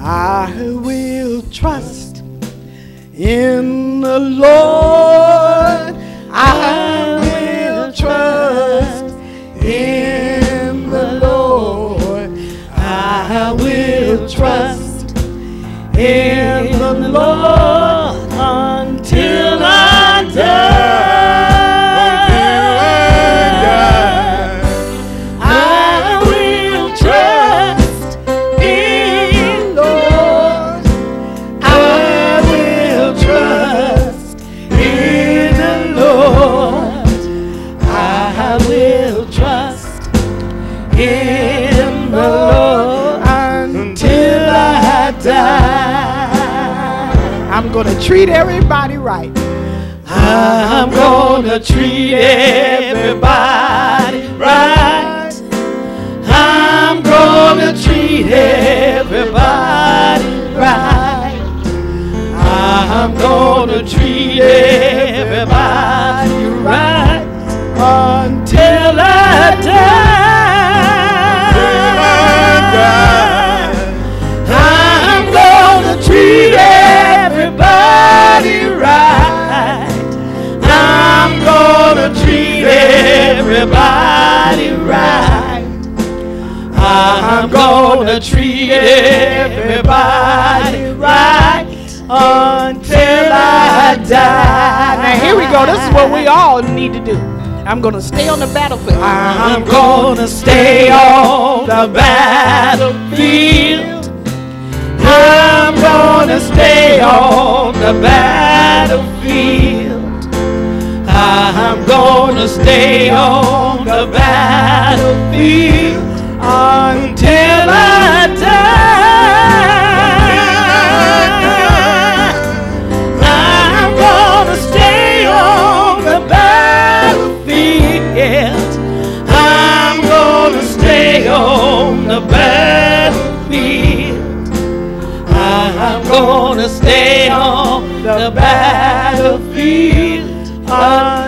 I will trust in the Lord. I will trust in the Lord. I will trust in the Lord until I die. I'm gonna treat everybody right. I'm gonna treat everybody right. I'm gonna treat everybody right. I'm gonna treat everybody right until I die. I'm gonna treat everybody right. I'm gonna treat everybody right. I'm gonna treat everybody right until I die. Now here we go. This is what we all need to do. I'm gonna stay on the battlefield. I'm gonna stay on the battlefield. I'm gonna stay on the battlefield. I'm gonna stay on the battlefield until I die. I'm gonna stay on the battlefield. I'm gonna stay on the battlefield. I'm gonna stay on the battlefield.